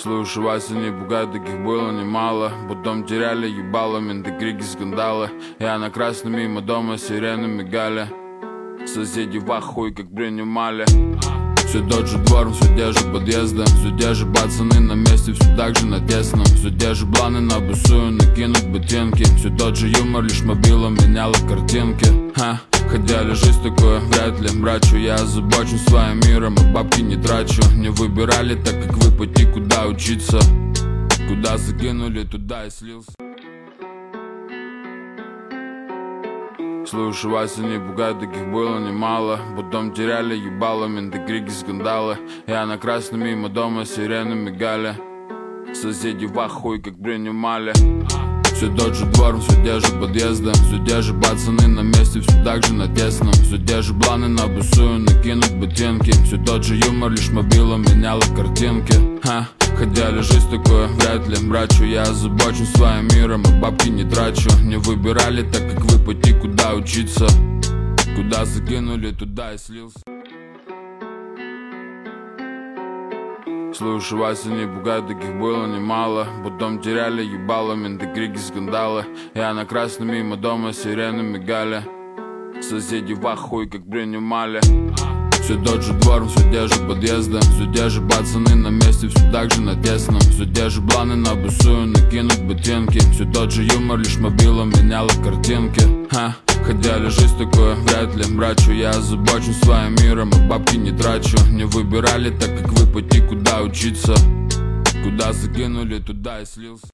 Слушай, Вася, не пугай, таких было немало. Потом теряли ебало, менты, крики, скандалы. Я на красном мимо дома, сирены мигали. Соседи в ахуе, как принимали. Все тот же двор, все те же подъезды, все те же пацаны на месте, все так же на тесном. Все те же планы на бусую, накинуть ботинки. Все тот же юмор, лишь мобилом меняла картинки. Хотя ли жизнь такое, вряд ли, брачу. Я озабочен своим миром, а бабки не трачу. Не выбирали, так как вы пойти, куда учиться. Куда закинули, туда и слился. Слушай, Вася, не пугай, таких было немало. Потом теряли ебало, менты, крики, скандалы. Я на красном мимо дома, сирены мигали. Соседи в ахуе, как принимали. Все тот же двор, все те же подъезды, все те же пацаны на месте, все так же на тесном. Все те же планы на бусую, накинуть ботинки. Все тот же юмор, лишь мобилом меняла картинки. Хотя ли жизнь такое, вряд ли, брачу. Я озабочен своим миром, а бабки не трачу. Не выбирали, так как вы пойти, куда учиться. Куда закинули, туда и слился. Слушай, Вася, не пугай, таких было немало. Потом теряли ебало, менты, крики, скандалы. Я на красном мимо дома, сирены мигали. Соседи в ахуе, как принимали. Все тот же двор, все те же подъезды, все те же пацаны на месте, все так же на тесном. Все те же планы на бусую, накинуть ботинки. Все тот же юмор, лишь мобилом меняла картинки. Хотя ли жизнь такое, вряд ли, брачу. Я озабочен своим миром, а бабки не трачу. Не выбирали, так как вы пойти, куда учиться. Куда закинули, туда и слился.